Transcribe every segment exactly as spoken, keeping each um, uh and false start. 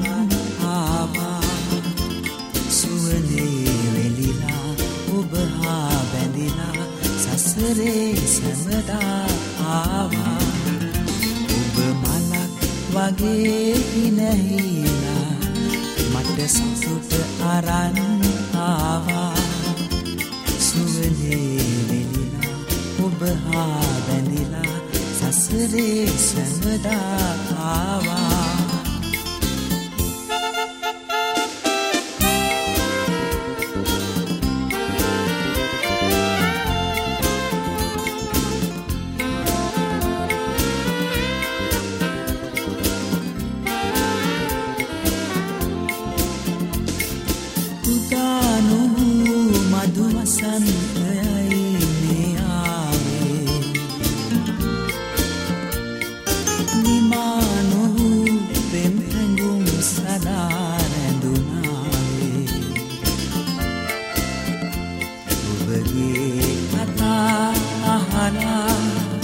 අරන් ආවා සුවනේ වෙලිලා ඔබ හා බැඳිලා සසරේ සැමදා ආවා ඔබ මලක් වගේ හිනහිලා මට සතුට අරන් ආවා සුවනේ වෙලිලා ඔබ හා බැඳිලා සසරේ සැමදා ආවා උදානු මధు වසන්තයයි මේ ආවේ නිමානු පෙම් හැඟුම් සදා රැඳුනාවේ ඔබගේ කතා අහලා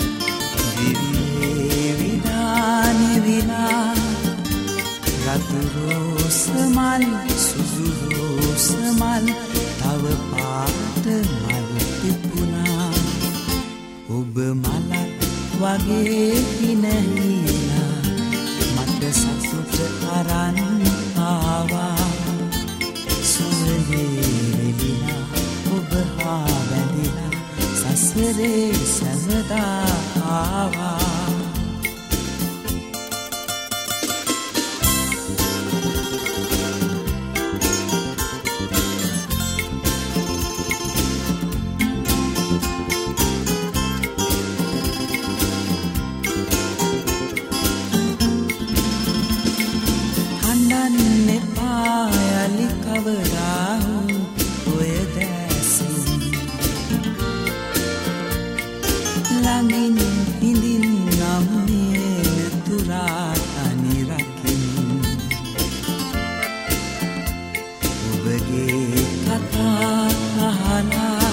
දිවියේ විදානෙ විලා රතු රෝස මල් සුදු රෝස මල් තව පාට මල් පිපුණා ඔබ මලක් වගේ හිනහිලා මට සතුට අරන් ආවා සුවනේ වෙලිලා ඔබ හා බැඳිලා සසරේ සැමදා ආවා ඔය දැසින් ළඟින් හිඳින් නම් තුරා තනි රකින් ඔබගේ කතා අහලා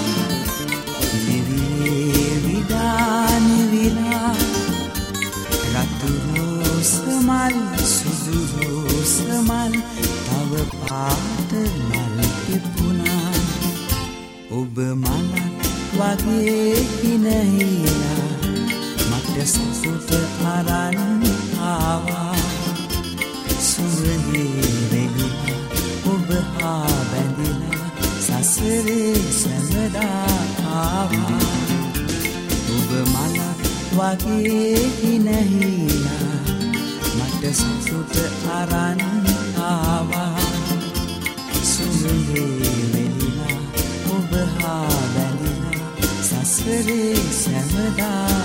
දිවියේ විදාන විලා රතු රෝස මල් සුදු රෝස මල් තව පාට මල් පිපුණා ඔබ මලක් වගේ හිනහිලා මට සතුට අරන් ආවා සුවනේ වෙලිලා ඔබ හා බැඳිලා සසරේ සැමදා ආවා ඔබ මලක් වගේ හිනහිලා මට සතුට අරන් ආවා සුවනේ වෙලිලා ඔබ හා බැඳිලා සසරේ සැමදා